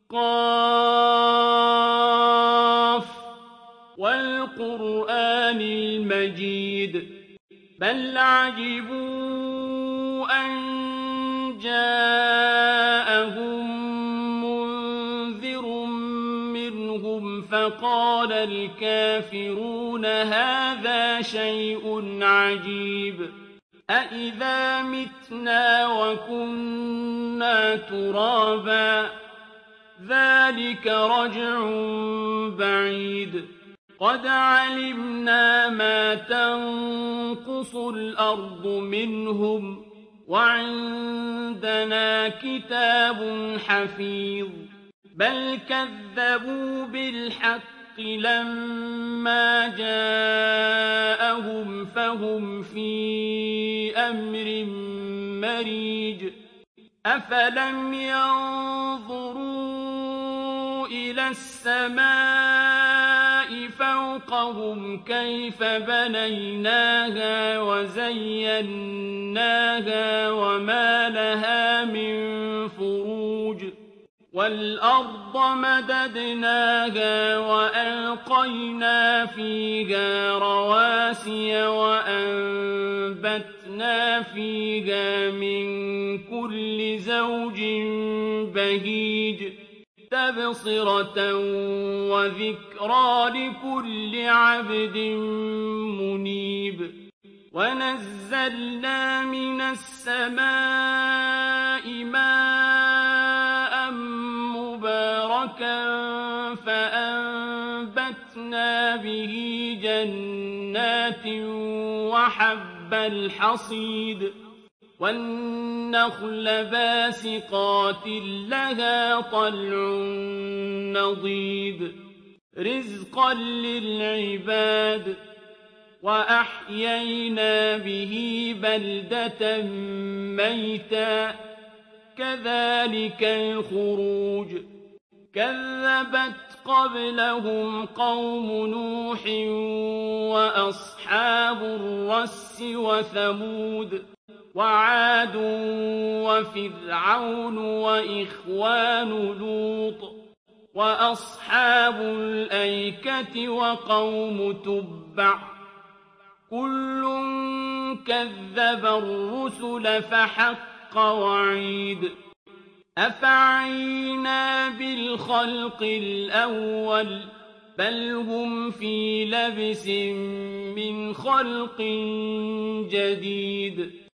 قاف والقرآن المجيد بل عجبوا أن جاءهم منذر منهم فقال الكافرون هذا شيء عجيب أإذا متنا وكنا ترابا ذلك رجع بعيد قد علمنا ما تنقص الأرض منهم وعندنا كتاب حفيظ بل كذبوا بالحق لما جاءهم فهم في أمر مريج أفلم ينظروا إلى السماء فوقهم كيف بنيناها وزيناها وما لها من فروج والأرض مددناها وألقينا فيها رواسي وأنبتنا فيها من كل زوج بهيج تبصرة وذكرى لكل عبد منيب ونزلنا من السماء ماء مباركا فأنبتنا به جنات وحب الحصيد والنخل باسقات لها طلع نضيد رزقا للعباد وأحيينا به بلدة ميتا كذلك الخروج كذبت قبلهم قوم نوح وأصحاب الرس وثمود وعاد وفرعون وإخوان لوط وأصحاب الأيكة وقوم تبع كل كذب الرسل فحق وعيد أفعينا بالخلق الأول بل هم في لبس من خلق جديد